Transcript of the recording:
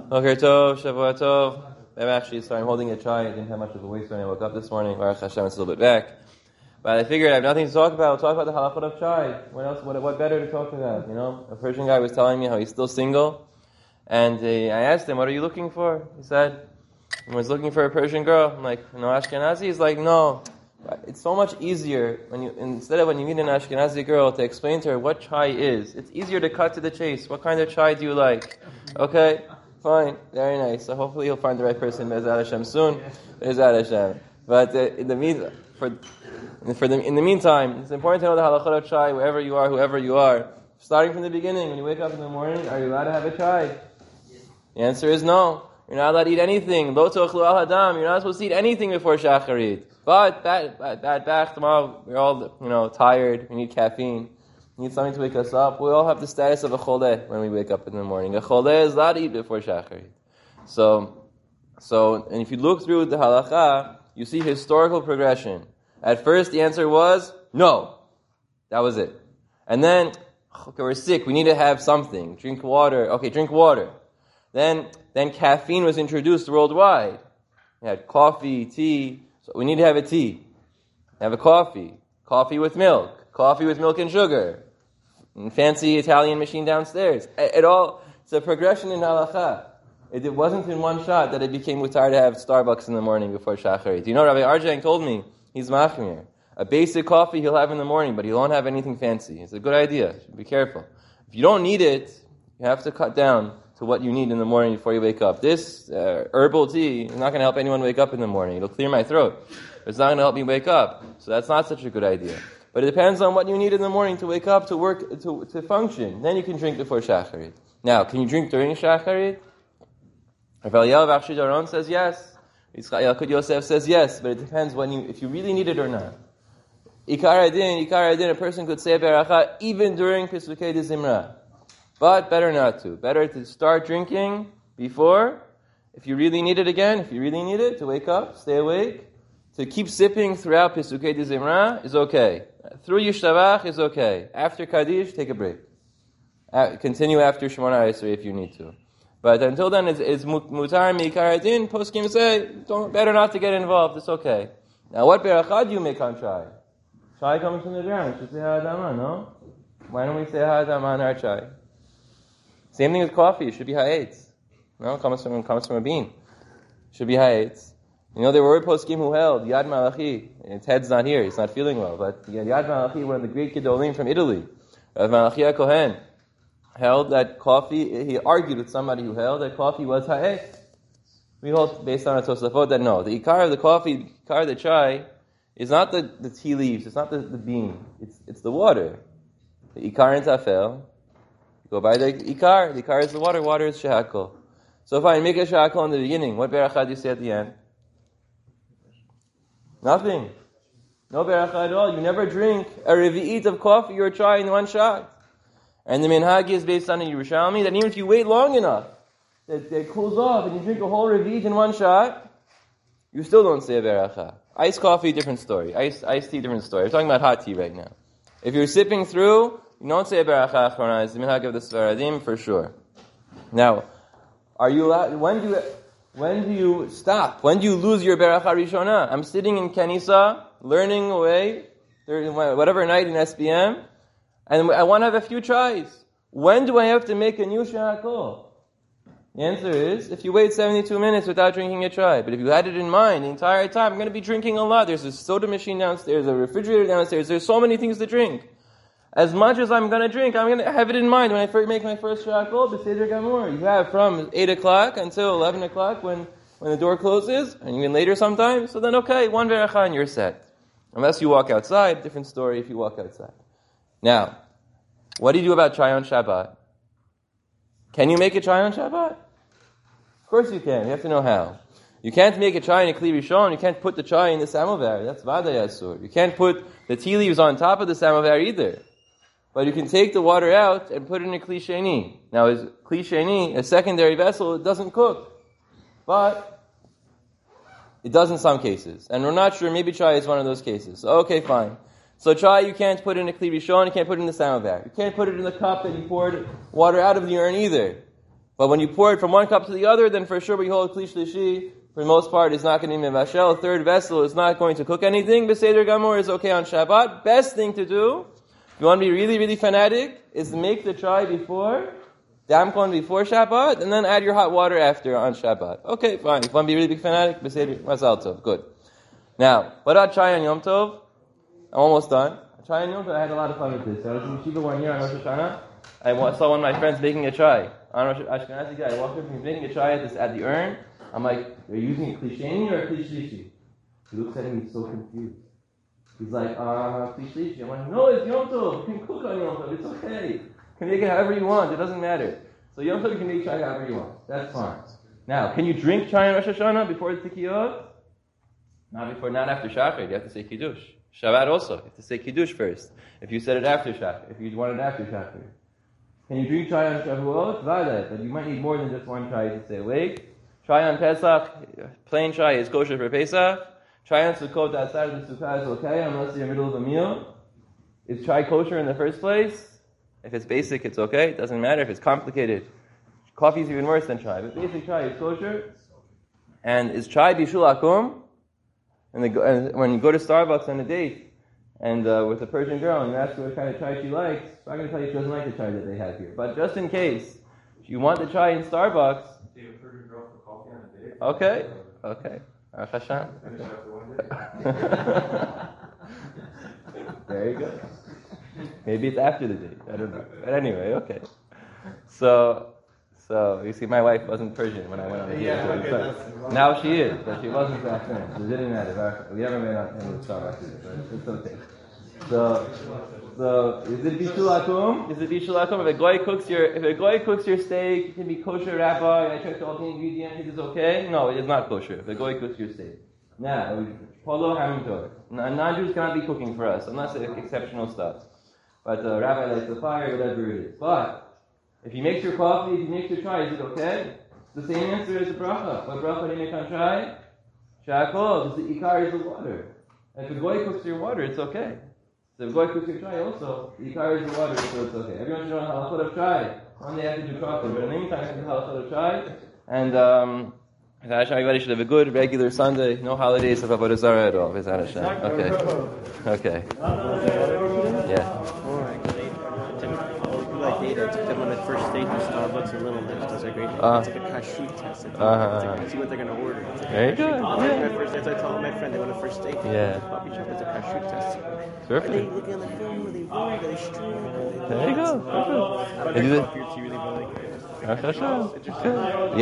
Okay, Tov, Shavua Tov. I'm actually sorry, I'm holding a chai. I didn't have much of a waist when I woke up this morning. Baruch Hashem, it's a little bit back. But I figured I have nothing to talk about. I'll talk about the halachot of chai. What else? What better to talk about? You know, a Persian guy was telling me how he's still single, and I asked him, "What are you looking for?" He said, "I was looking for a Persian girl." I'm like, "No Ashkenazi?" He's like, "No." It's so much easier when you meet an Ashkenazi girl to explain to her what chai is. It's easier to cut to the chase. What kind of chai do you like? Okay. Fine, very nice. So hopefully he'll find the right person, Be'ezrat Hashem, soon. Be'ezrat Hashem. But in the meantime, it's important to know the halachot of chai, wherever you are, whoever you are. Starting from the beginning, when you wake up in the morning, are you allowed to have a chai? The answer is no. You're not allowed to eat anything. Lo tochlu al hadam. You're not supposed to eat anything before shacharit. But bad back tomorrow. We're all tired. We need caffeine. We need something to wake us up. We all have the status of a choleh when we wake up in the morning. A choleh is allowed to eat before shacharit. So, and if you look through the halacha, you see historical progression. At first, the answer was no. That was it. And then, okay, we're sick. We need to have something. Drink water. Okay, drink water. Then caffeine was introduced worldwide. We had coffee, tea. So we need to have a tea. Have a coffee. Coffee with milk. Coffee with milk and sugar. And fancy Italian machine downstairs. It's a progression in halacha. It wasn't in one shot that it became mutar to have Starbucks in the morning before shacharit. You know, Rabbi Arjang told me, he's machmir. A basic coffee he'll have in the morning, but he won't have anything fancy. It's a good idea. Be careful. If you don't need it, you have to cut down to what you need in the morning before you wake up. This herbal tea is not going to help anyone wake up in the morning. It'll clear my throat. It's not going to help me wake up. So that's not such a good idea. But it depends on what you need in the morning to wake up, to work, to function. Then you can drink before shacharit. Now, can you drink during shacharit? Rav Eliyahu Bachshi Daron says yes. Yitzchak Yalkut Yosef says yes, but it depends if you really need it or not. Ikar Adin, a person could say a beracha even during Pesukei de Zimra. But better not to. Better to start drinking before. If you really need it again, to wake up, stay awake. To keep sipping throughout Pesukei de Zimra is okay. Through Yishtabach is okay. After Kaddish, take a break. Continue after Shemona Esrei if you need to. But until then, it's mutar mi'ikar adin. Poskim say, better not to get involved. It's okay. Now, what beracha do you make on chai? Chai comes from the ground. You should say ha'adama, no? Why don't we say ha'adama on our chai? Same thing with coffee. It should be ha'etz. No, it comes from a bean. It should be ha'etz. You know, there were poskim who held Yad Malachi. His head's not here. He's not feeling well. But Yad Malachi, one of the great gedolim from Italy, Rav Malachi Kohen, held that coffee. He argued with somebody who held that coffee was ha'etz. We hold based on a Tosafot that no, the ikar of the coffee, the ikar of the chai, is not the tea leaves. It's not the bean. It's the water. The ikar and tafel. Go by the ikar. The ikar is the water. Water is shehakol. So fine, make a shehakol in the beginning. What beracha do you say at the end? Nothing. No beracha at all. You never drink a revi'it of coffee or chai in one shot. And the minhag is based on a Yerushalmi that even if you wait long enough, that it cools off and you drink a whole revi'it in one shot, you still don't say a beracha. Iced coffee, different story. Iced tea, different story. We're talking about hot tea right now. If you're sipping through, you don't say a beracha achrona. It's the minhag of the Sfaradim for sure. Now, are you allowed? When do you stop? When do you lose your beracha rishona? I'm sitting in Kanisa, learning away, whatever night in SBM, and I want to have a few tries. When do I have to make a new shehakol? The answer is, if you wait 72 minutes without drinking a chai. But if you had it in mind the entire time, I'm going to be drinking a lot. There's a soda machine downstairs, a refrigerator downstairs. There's so many things to drink. As much as I'm going to drink, I'm going to have it in mind when I make my first shehakol, b'seder gamur. You have from 8 o'clock until 11 o'clock when the door closes, and even later sometimes. So then, okay, one beracha and you're set. Unless you walk outside, different story if you walk outside. Now, what do you do about chai on Shabbat? Can you make a chai on Shabbat? Of course you can. You have to know how. You can't make a chai in a kli rishon. You can't put the chai in the samovar. That's vaday asur. You can't put the tea leaves on top of the samovar either. But you can take the water out and put it in a kli sheni. Now, is kli sheni a secondary vessel? It doesn't cook, but it does in some cases. And we're not sure. Maybe chai is one of those cases. So, okay, fine. So chai you can't put in a kli rishon. You can't put it in the samovar. You can't put it in the cup that you poured water out of the urn either. But when you pour it from one cup to the other, then for sure we hold Kli Shlishi, for the most part, it's not going to be Mevashel. Third vessel is not going to cook anything. Beseder Gamor is okay on Shabbat. Best thing to do, if you want to be really, really fanatic, is to make the chai before, Damkon before Shabbat, and then add your hot water after on Shabbat. Okay, fine. If you want to be really big fanatic, Beseder Mazal Tov. Good. Now, what about chai on Yom Tov? I'm almost done. Chai on Yom Tov, I had a lot of fun with this. I was in Yeshiva 1 year on Rosh Hashanah. I saw one of my friends making a chai. On Rosh Ashkenazi guy, I walked over, he's making a chai at the urn. I'm like, are you using a Kli Sheni or a Kli Shlishi? He looks at me, he's so confused. He's like, Kli Shlishi. I'm like, no, it's Yom Tov. You can cook on Yom Tov. It's okay. You can make it however you want. It doesn't matter. So Yom Tov, you can make chai however you want. That's fine. Now, can you drink chai on Rosh Hashanah before the Tikiyot? Not after Shachar. You have to say Kiddush. Shabbat also. You have to say Kiddush first. If you said it after Shachar. If you want it after Shachar. Can you drink chai on Shavuot? Vada. But you might need more than just one chai to stay awake. Chai on Pesach, plain chai is kosher for Pesach. Chai on Sukkot outside of the Sukkah is okay, unless you're in the middle of a meal. Is chai kosher in the first place? If it's basic, it's okay. It doesn't matter if it's complicated. Coffee is even worse than chai. But basic chai is kosher. And is chai bishul akum? And when you go to Starbucks on a date, and with a Persian girl, and you ask her what kind of chai she likes, she's not going to tell you she doesn't like the chai that they have here. But just in case, if you want the chai in Starbucks, okay. Hashem. There you go. Maybe it's after the date. I don't know. But anyway, okay. So you see, my wife wasn't Persian when I went on the date. So now she is, but she wasn't back then. So it didn't matter. We haven't been on any Starbucks either, so it's okay. So is it bishul akum? Is it bishul akum? If a goy cooks your steak, it can be kosher, rabbi. I checked all the ingredients. It is okay. No, it is not kosher. If a goy cooks your steak. Now, polo hamidor. Non-Jews cannot be cooking for us unless it's exceptional stuff. But the rabbi lights the fire, whatever it is. But if he makes your coffee, if he makes your chai, is it okay? It's the same answer as the bracha. What bracha do you make on chai? Shakol. The ikar is the water. And if a goy cooks your water, it's okay. So if goy cooks your chai also, the ikar is the water, so it's okay. Everyone should know halachot of chai. One day I have to do chocolate, but in the meantime, I have to do halachot of chai. And everybody should have a good, regular Sunday. No holidays of Avodah Zarah at all. B'ezras Hashem. Okay. Yeah. They took them on the first date to Starbucks in Little Next. It's a great day. It's like a kashrut test. It's like, see what they're going to order. It's like very good. As I told my friend, they went on a first date. Yeah. Coffee shop. It's a kashrut test. Perfect. Are they looking at the film? Are they vogue? Are they strong? There you go. But their coffee or tea really like. Interesting. Yeah.